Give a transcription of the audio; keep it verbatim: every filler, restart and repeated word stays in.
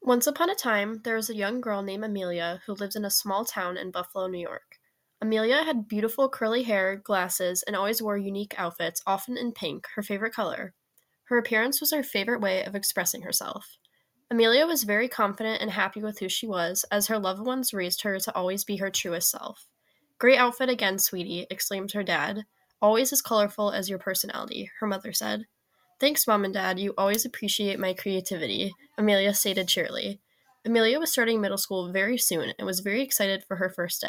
Once upon a time, there was a young girl named Amelia who lived in a small town in Buffalo, New York. Amelia had beautiful curly hair, glasses, and always wore unique outfits, often in pink, her favorite color. Her appearance was her favorite way of expressing herself. Amelia was very confident and happy with who she was, as her loved ones raised her to always be her truest self. Great outfit again, sweetie, exclaimed her dad. Always as colorful as your personality, her mother said. Thanks, Mom and Dad. You always appreciate my creativity, Amelia stated cheerily. Amelia was starting middle school very soon and was very excited for her first day.